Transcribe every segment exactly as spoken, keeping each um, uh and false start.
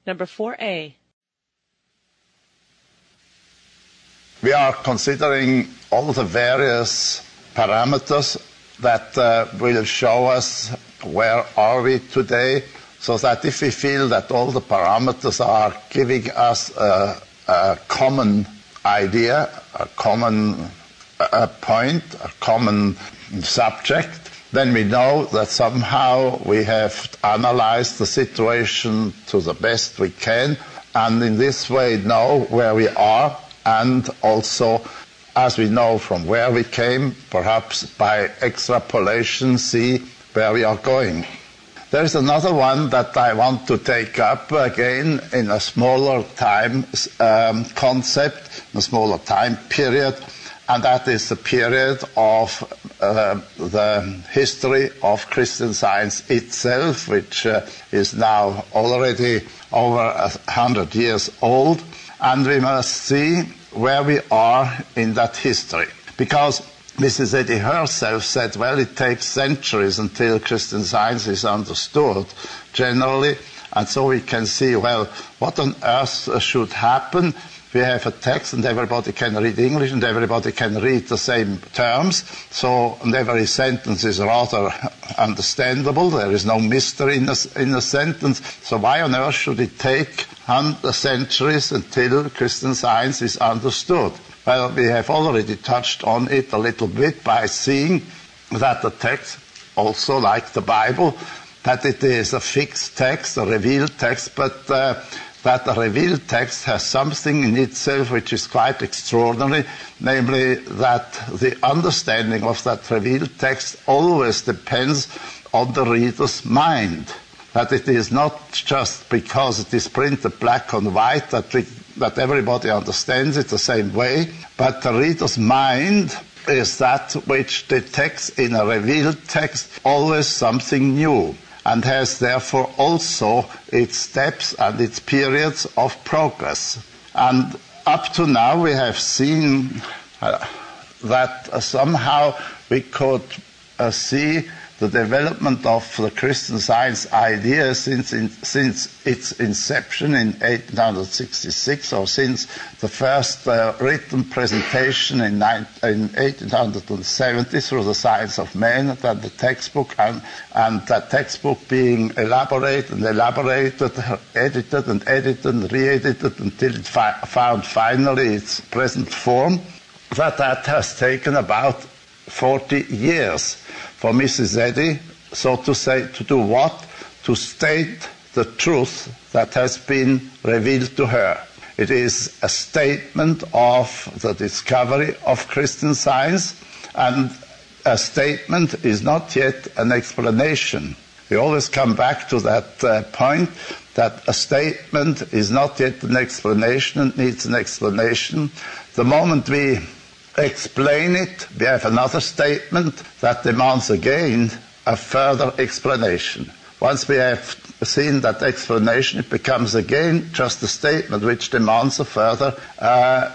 Number four A. We are considering all the various parameters that uh, will show us where are we today, so that if we feel that all the parameters are giving us a, a common idea, a common a point, a common subject, then we know that somehow we have analyzed the situation to the best we can, and in this way know where we are, and also, as we know from where we came, perhaps by extrapolation see where we are going. There is another one that I want to take up again in a smaller time um, concept, a smaller time period, and that is the period of uh, the history of Christian Science itself, which uh, is now already over a hundred years old, and we must see where we are in that history. Because Missus Eddy herself said, well, it takes centuries until Christian Science is understood generally, and so we can see, well, what on earth should happen? We have a text and everybody can read English and everybody can read the same terms, so and every sentence is rather understandable. There is no mystery in a, in a sentence, so why on earth should it take hundreds centuries until Christian Science is understood? Well, we have already touched on it a little bit by seeing that the text, also like the Bible, that it is a fixed text, a revealed text, but uh, that the revealed text has something in itself which is quite extraordinary, namely that the understanding of that revealed text always depends on the reader's mind. That it is not just because it is printed black on white that, we, that everybody understands it the same way, but the reader's mind is that which detects in a revealed text always something new, and has therefore also its steps and its periods of progress. And up to now we have seen uh, that uh, somehow we could uh, see the development of the Christian Science idea since, in, since its inception in eighteen sixty-six, or since the first uh, written presentation in, in eighteen seventy through the Science of Man, that the textbook, and, and that textbook being elaborated and elaborated, edited and edited and re-edited until it fi- found finally its present form, that that has taken about forty years. For Missus Eddy, so to say, to do what? To state the truth that has been revealed to her. It is a statement of the discovery of Christian Science, and a statement is not yet an explanation. We always come back to that uh, point, that a statement is not yet an explanation and needs an explanation. The moment we explain it, we have another statement that demands again a further explanation. Once we have seen that explanation, it becomes again just a statement which demands a further uh,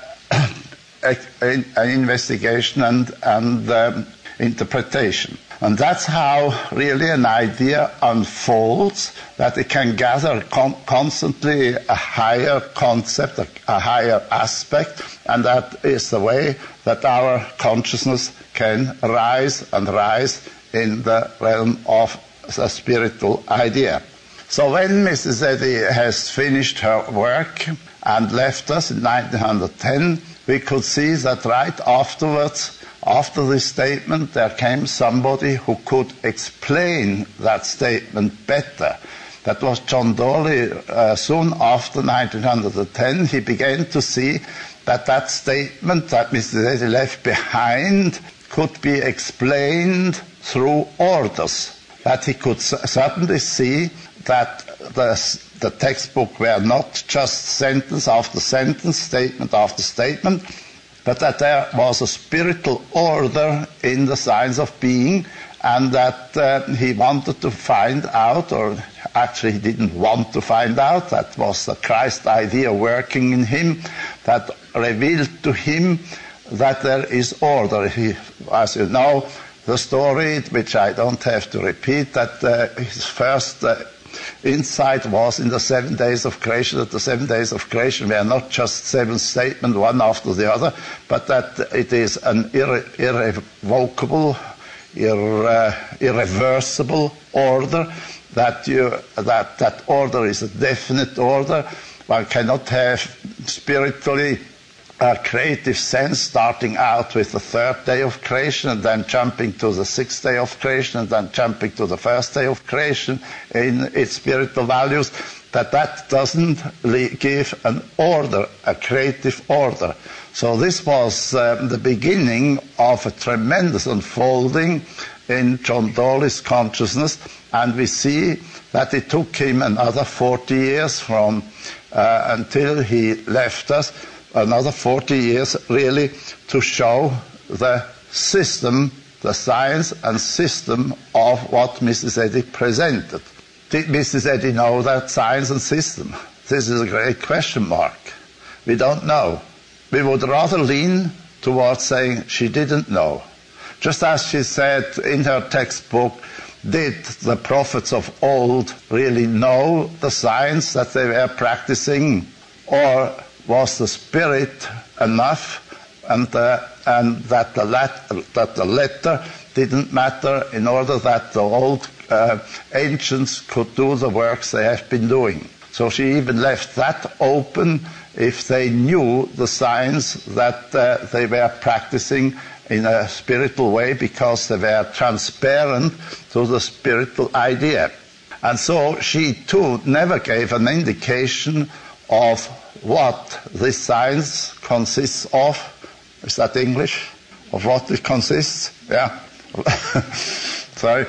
an investigation and, and um, interpretation. And that's how really an idea unfolds, that it can gather con- constantly a higher concept, a, a higher aspect, and that is the way that our consciousness can rise and rise in the realm of a spiritual idea. So when Missus Eddy has finished her work and left us in nineteen ten, we could see that right afterwards, after this statement, there came somebody who could explain that statement better. That was John Dawley. Uh, soon after nineteen ten, he began to see that that statement that Mister Eddy left behind could be explained through orders. That he could certainly see that the, the textbook were not just sentence after sentence, statement after statement, but that there was a spiritual order in the science of being, and that uh, he wanted to find out, or actually he didn't want to find out, that was the Christ idea working in him, that revealed to him that there is order. He, as you know, the story, which I don't have to repeat, that uh, his first uh, insight was in the seven days of creation, that the seven days of creation were not just seven statements, one after the other, but that it is an irre irrevocable, irre uh, irreversible order, that, you, that that order is a definite order. One cannot have spiritually a creative sense starting out with the third day of creation and then jumping to the sixth day of creation and then jumping to the first day of creation in its spiritual values, that that doesn't give an order, a creative order. So this was um, the beginning of a tremendous unfolding in John Dolly's consciousness, and we see that it took him another forty years from uh, until he left us, another forty years really, to show the system, the science and system of what Missus Eddy presented. Did Missus Eddy know that science and system? This is a great question mark. We don't know. We would rather lean towards saying she didn't know. Just as she said in her textbook, did the prophets of old really know the science that they were practicing, or was the spirit enough, and, uh, and that, the lat that the letter didn't matter in order that the old uh, ancients could do the works they have been doing? So she even left that open if they knew the science that uh, they were practicing in a spiritual way, because they were transparent to the spiritual idea. And so she too never gave an indication of what this science consists of. Is that English? Of what it consists? Yeah. Sorry.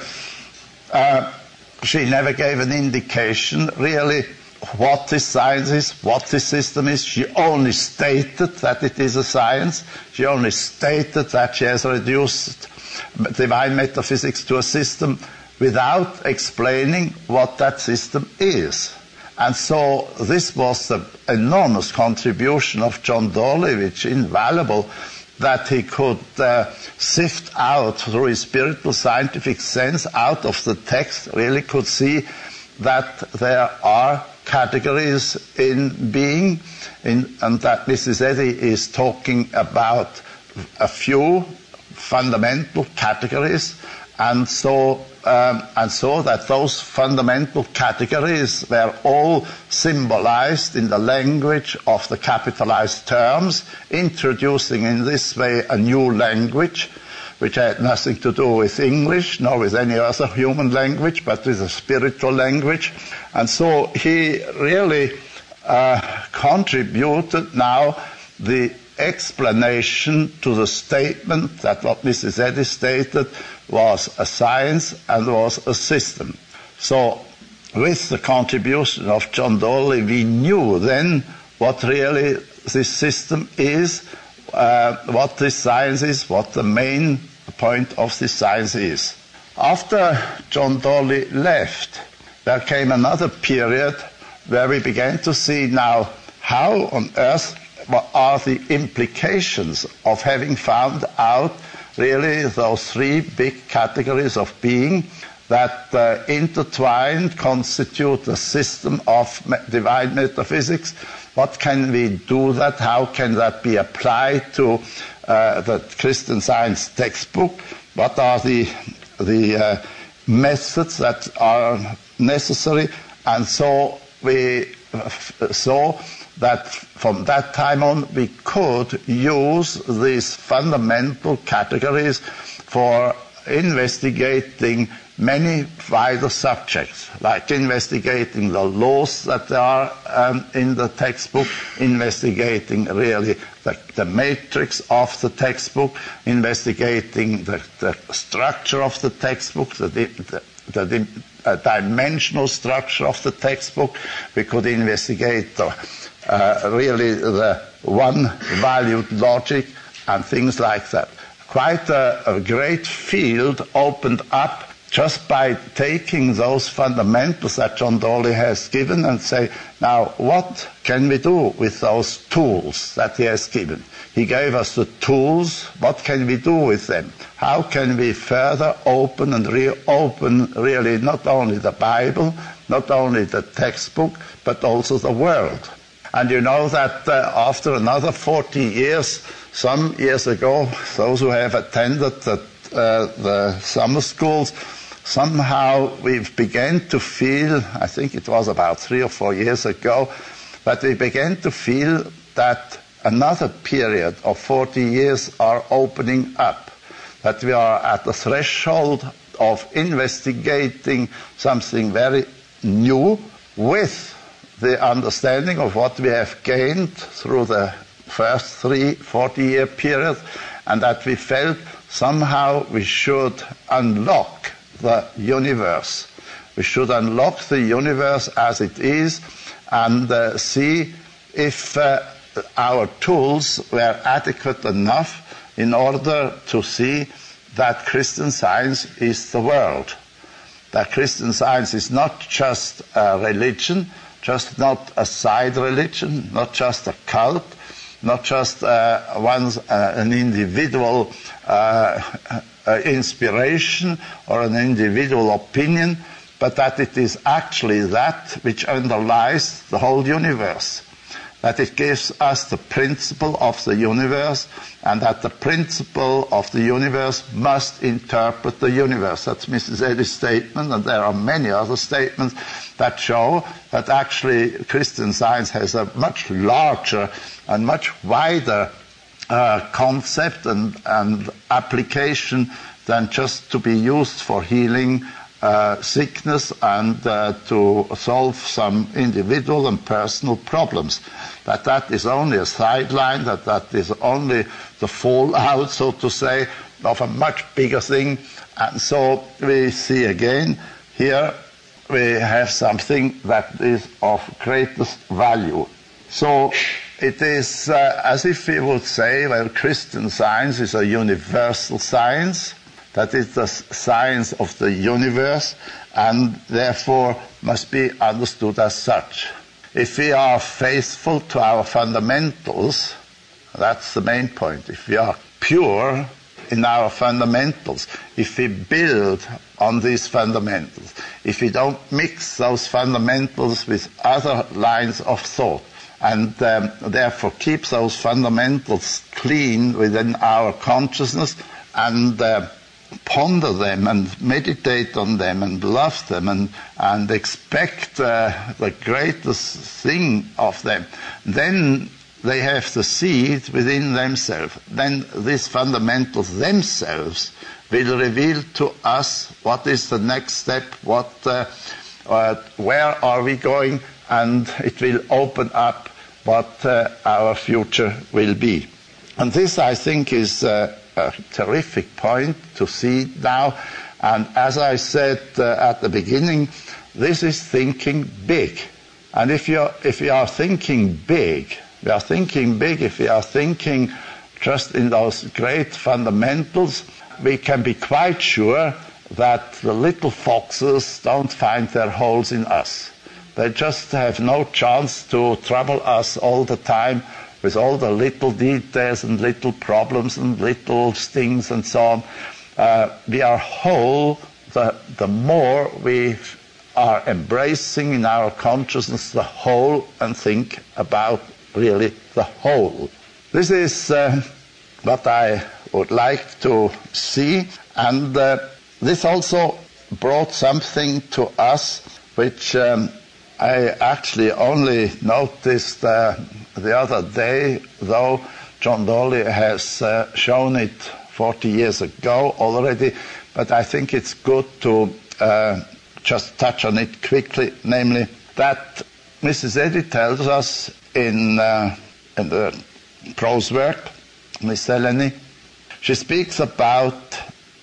Uh, she never gave an indication really what this science is, what this system is. She only stated that it is a science. She only stated that she has reduced divine metaphysics to a system without explaining what that system is. And so this was the enormous contribution of John Dolly, which is invaluable, that he could uh, sift out through his spiritual scientific sense out of the text, really could see that there are categories in being, in, and that Missus Eddy is talking about a few fundamental categories, and so um, and so that those fundamental categories were all symbolized in the language of the capitalized terms, introducing in this way a new language, which had nothing to do with English, nor with any other human language, but with a spiritual language. And so he really uh, contributed now the explanation to the statement that what Missus Eddy stated was a science and was a system. So with the contribution of John Dolly, we knew then what really this system is, uh, what this science is, what the main point of this science is. After John Dolly left, there came another period where we began to see now how on earth what are the implications of having found out really those three big categories of being that uh, intertwined constitute a system of divine metaphysics. What can we do that? How can that be applied to uh, the Christian Science textbook? What are the, the uh, methods that are necessary? And so we saw that from that time on we could use these fundamental categories for investigating many wider subjects, like investigating the laws that are um, in the textbook, investigating really the, the matrix of the textbook, investigating the, the structure of the textbook, the, the, the, the uh, dimensional structure of the textbook. We could investigate the, uh, really the one-valued logic and things like that. Quite a, a great field opened up just by taking those fundamentals that John Dolly has given and say, now what can we do with those tools that he has given? He gave us the tools. What can we do with them? How can we further open and reopen really not only the Bible, not only the textbook, but also the world. And you know that uh, after another forty years, some years ago, those who have attended the, uh, the summer schools, somehow we began to feel, I think it was about three or four years ago, that we began to feel that another period of forty years are opening up, that we are at the threshold of investigating something very new with the understanding of what we have gained through the first three forty-year period, and that we felt somehow we should unlock the universe. We should unlock the universe as it is and uh, see if uh, our tools were adequate enough in order to see that Christian Science is the world. That Christian Science is not just a religion, just not a side religion, not just a cult, not just uh, one's, uh, an individual uh, uh, inspiration or an individual opinion, but that it is actually that which underlies the whole universe. That it gives us the principle of the universe, and that the principle of the universe must interpret the universe. That's Missus Eddy's statement, and there are many other statements that show that actually Christian Science has a much larger and much wider uh, concept and, and application than just to be used for healing Uh, sickness and uh, to solve some individual and personal problems. That that is only a sideline, that that is only the fallout, so to say, of a much bigger thing. And so we see again here we have something that is of greatest value. So it is uh, as if we would say, well, Christian Science is a universal science, that is the science of the universe, and therefore must be understood as such. If we are faithful to our fundamentals, that's the main point. If we are pure in our fundamentals, if we build on these fundamentals, if we don't mix those fundamentals with other lines of thought, and um, therefore keep those fundamentals clean within our consciousness, and uh, ponder them and meditate on them and love them and, and expect uh, the greatest thing of them, then they have the seed within themselves. Then these fundamentals themselves will reveal to us what is the next step, what, uh, uh, where are we going, and it will open up what uh, our future will be. And this, I think, is uh, a terrific point to see now. And as I said uh, at the beginning, this is thinking big. And if you if you are thinking big, we are thinking big, if we are thinking just in those great fundamentals, we can be quite sure that the little foxes don't find their holes in us. They just have no chance to trouble us all the time with all the little details and little problems and little stings and so on. Uh, we are whole the, the more we are embracing in our consciousness the whole and think about really the whole. This is uh, what I would like to see, and uh, this also brought something to us which um, I actually only noticed uh, the other day, though John Dolly has uh, shown it forty years ago already, but I think it's good to uh, just touch on it quickly, namely that Missus Eddy tells us in, uh, in the prose work, Miss Eleni, she speaks about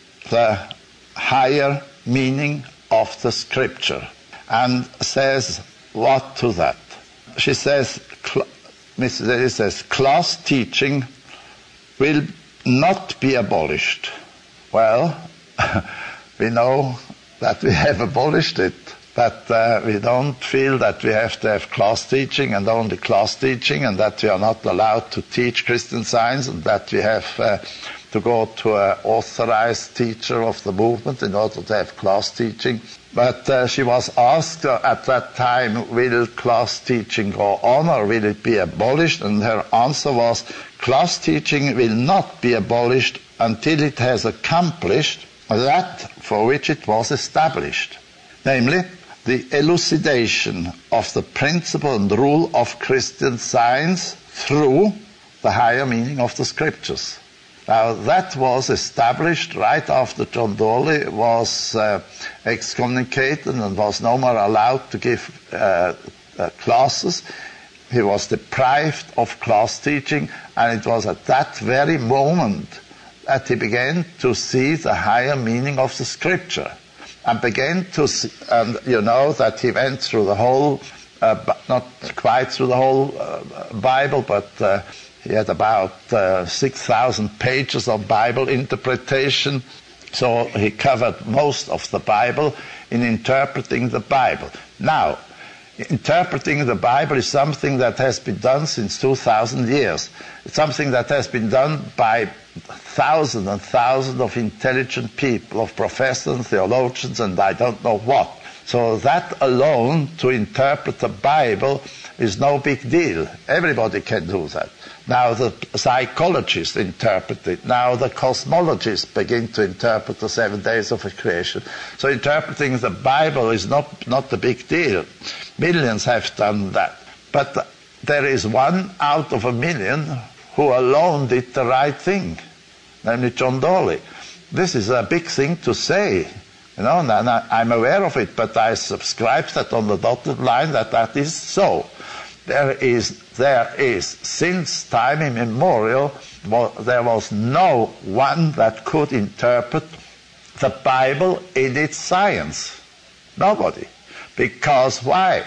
the higher meaning of the scripture and says what to that. She says, Missus Eddy says, class teaching will not be abolished. Well, we know that we have abolished it, but uh, we don't feel that we have to have class teaching and only class teaching, and that we are not allowed to teach Christian Science, and that we have uh, to go to an authorized teacher of the movement in order to have class teaching. But uh, she was asked uh, at that time, will class teaching go on or will it be abolished? And her answer was, class teaching will not be abolished until it has accomplished that for which it was established, namely the elucidation of the principle and rule of Christian science through the higher meaning of the scriptures. Now, that was established right after John Dawley was uh, excommunicated and was no more allowed to give uh, uh, classes. He was deprived of class teaching, and it was at that very moment that he began to see the higher meaning of the scripture, and began to see, and you know that he went through the whole, uh, not quite through the whole uh, Bible, but uh, he had about uh, six thousand pages of Bible interpretation, so he covered most of the Bible in interpreting the Bible. Now, interpreting the Bible is something that has been done since two thousand years. It's something that has been done by thousands and thousands of intelligent people, of professors and theologians and I don't know what. So that alone, to interpret the Bible, is no big deal. Everybody can do that. Now the psychologists interpret it. Now the cosmologists begin to interpret the seven days of creation. So interpreting the Bible is not, not a big deal. Millions have done that. But there is one out of a million who alone did the right thing, namely John Dawley. This is a big thing to say. You know, and I, I'm aware of it, but I subscribe that on the dotted line that that is so. There is, there is, since time immemorial, there was no one that could interpret the Bible in its science. Nobody. Because why?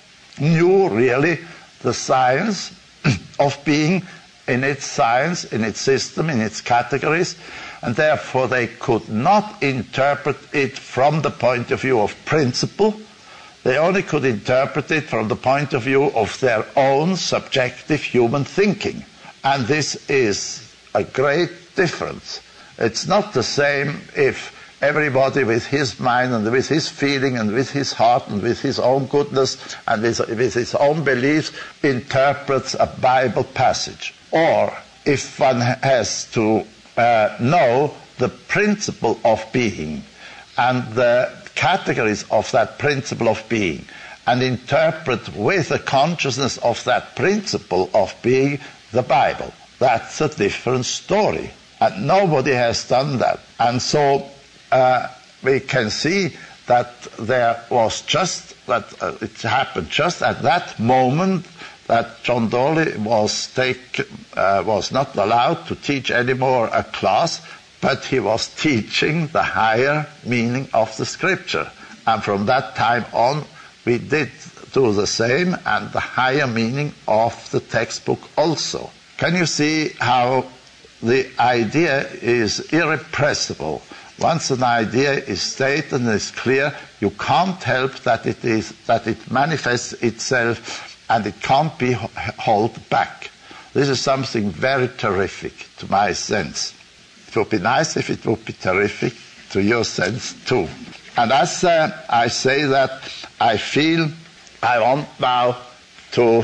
Knew really the science of being in its science, in its system, in its categories, and therefore they could not interpret it from the point of view of principle. They only could interpret it from the point of view of their own subjective human thinking. And this is a great difference. It's not the same if everybody with his mind and with his feeling and with his heart and with his own goodness and with, with his own beliefs interprets a Bible passage. Or if one has to uh, know the principle of being and the categories of that principle of being and interpret with the consciousness of that principle of being the Bible. That's a different story. And nobody has done that. And so uh, we can see that there was just, that uh, it happened just at that moment that John Dawley was, take, uh, was not allowed to teach anymore a class, but he was teaching the higher meaning of the scripture. And from that time on, we did do the same, and the higher meaning of the textbook also. Can you see how the idea is irrepressible? Once an idea is stated and is clear, you can't help that it is, that it manifests itself, and it can't be held back. This is something very terrific to my sense. It would be nice if it would be terrific to your sense too. And as uh, I say that, I feel I want now to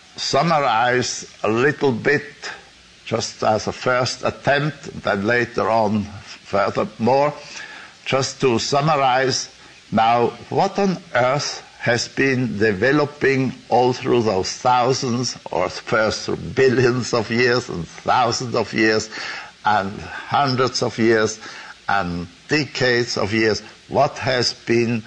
summarize a little bit, just as a first attempt, and then later on furthermore, just to summarize now what on earth has been developing all through those thousands, or first through billions of years and thousands of years, and hundreds of years and decades of years, what has been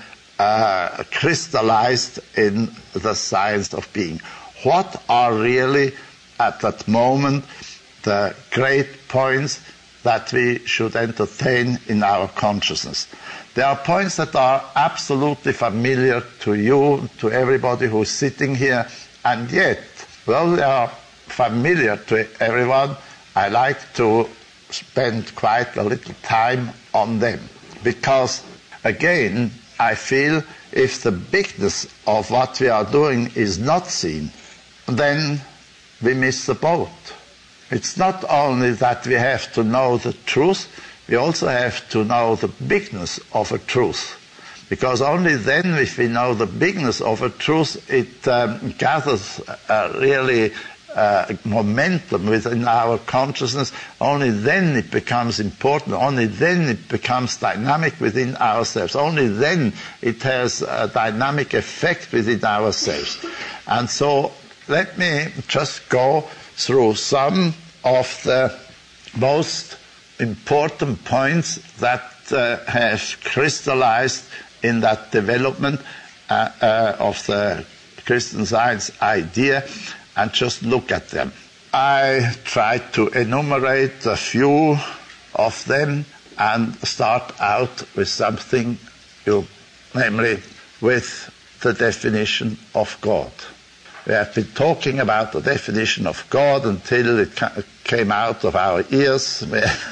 uh, crystallized in the science of being. What are really, at that moment, the great points that we should entertain in our consciousness? There are points that are absolutely familiar to you, to everybody who's sitting here, and yet, though they are familiar to everyone, I like to spend quite a little time on them. Because, again, I feel if the bigness of what we are doing is not seen, then we miss the boat. It's not only that we have to know the truth, we also have to know the bigness of a truth. Because only then, if we know the bigness of a truth, it um, gathers uh, really uh, momentum within our consciousness. Only then it becomes important. Only then it becomes dynamic within ourselves. Only then it has a dynamic effect within ourselves. And so let me just go through some of the most important points that uh, have crystallized in that development uh, uh, of the Christian Science idea, and just look at them. I tried to enumerate a few of them and start out with something, you, namely with the definition of God. We have been talking about the definition of God until it came out of our ears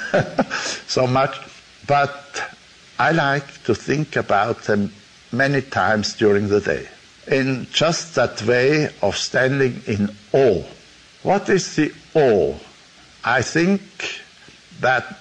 so much, but I like to think about them many times during the day, in just that way of standing in awe. What is the awe? I think that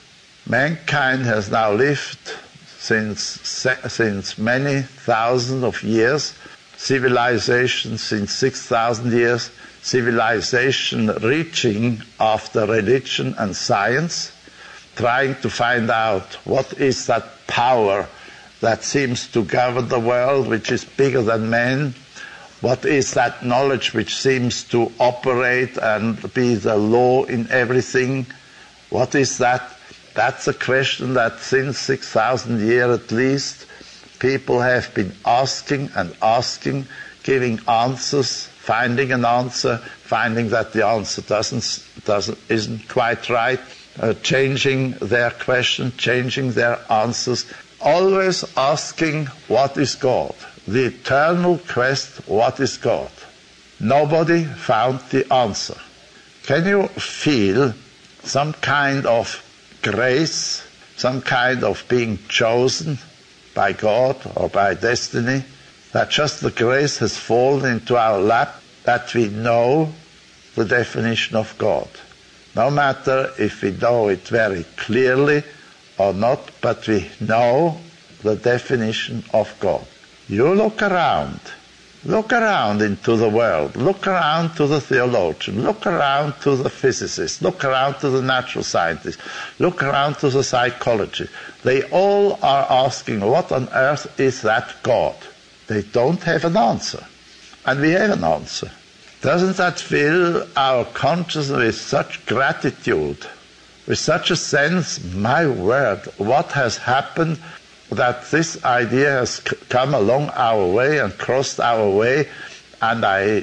mankind has now lived since, since many thousands of years, civilization since six thousand years, civilization reaching after religion and science, trying to find out what is that power that seems to govern the world, which is bigger than man. What is that knowledge which seems to operate and be the law in everything? What is that? That's a question that since six thousand years at least, people have been asking and asking, giving answers, finding an answer, finding that the answer doesn't, doesn't, isn't quite right, uh, changing their question, changing their answers, always asking, what is God? The eternal quest, what is God? Nobody found the answer. Can you feel some kind of grace, some kind of being chosen by God or by destiny, that just the grace has fallen into our lap, that we know the definition of God? No matter if we know it very clearly or not, but we know the definition of God. You look around, look around into the world, look around to the theologian, look around to the physicist, look around to the natural scientist, look around to the psychology. They all are asking, what on earth is that God? They don't have an answer. And we have an answer. Doesn't that fill our consciousness with such gratitude, with such a sense, my word, what has happened that this idea has come along our way and crossed our way, and I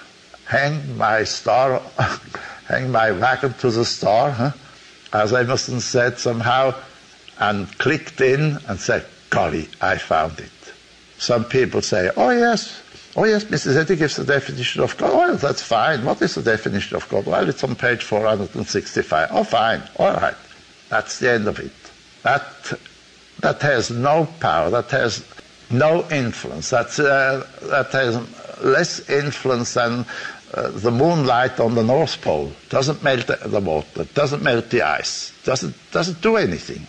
hang my star, hang my wagon to the star, huh? As Emerson said somehow, and clicked in and said, golly, I found it. Some people say, oh yes, oh yes, Missus Eddy gives the definition of God. Well, that's fine. What is the definition of God? Well, it's on page four hundred sixty-five. Oh, fine, all right. That's the end of it. That That has no power, that has no influence, that's, uh, that has less influence than uh, the moonlight on the North Pole. Doesn't melt the water, doesn't melt the ice, doesn't, doesn't do anything.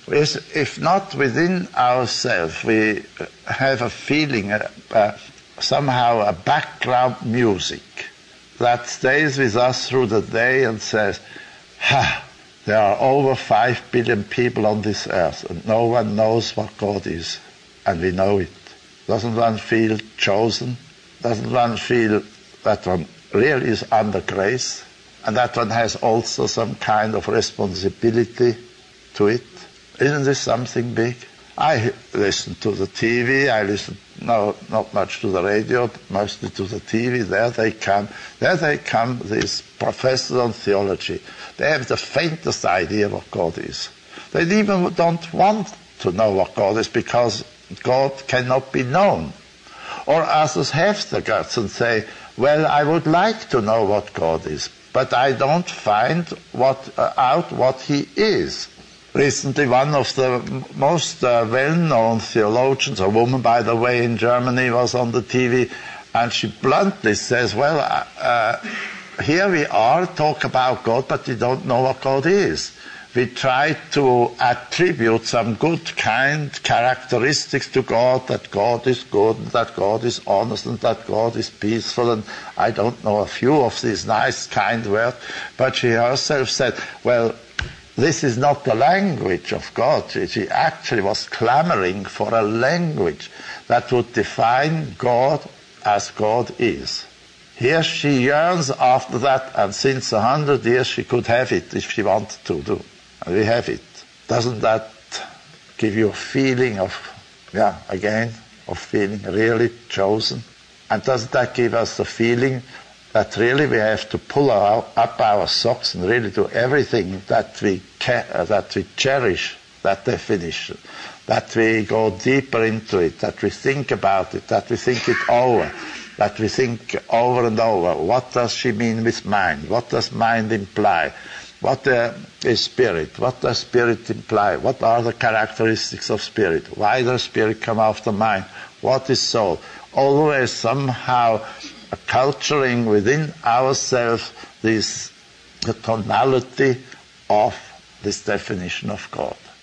If not within ourselves, we have a feeling, uh, uh, somehow a background music that stays with us through the day and says, ha, there are over five billion people on this earth, and no one knows what God is, and we know it. Doesn't one feel chosen? Doesn't one feel that one really is under grace, and that one has also some kind of responsibility to it? Isn't this something big? I listen to the T V, I listen, no, not much to the radio, but mostly to the T V. There they come, there they come, these professors on theology. They have the faintest idea what God is. They even don't want to know what God is because God cannot be known. Or others have the guts and say, well, I would like to know what God is, but I don't find what, uh, out what he is. Recently, one of the most uh, well-known theologians, a woman, by the way, in Germany, was on the T V, and she bluntly says, well, uh, here we are, talk about God, but we don't know what God is. we try to attribute some good kind characteristics to God, that God is good, and that God is honest, and that God is peaceful, and I don't know, a few of these nice kind words. But she herself said, well, this is not the language of God. She actually was clamoring for a language that would define God as God is. Here she yearns after that, and since a hundred years she could have it if she wanted to do. And we have it. Doesn't that give you a feeling of, yeah, again, of feeling really chosen? And doesn't that give us the feeling that really we have to pull our, up our socks and really do everything that we ca- uh, that we cherish that definition, that we go deeper into it, that we think about it, that we think it over, that we think over and over. What does she mean with mind? What does mind imply? What uh, is spirit? What does spirit imply? What are the characteristics of spirit? Why does spirit come after mind? What is soul? Always somehow culturing within ourselves this the tonality of this definition of God.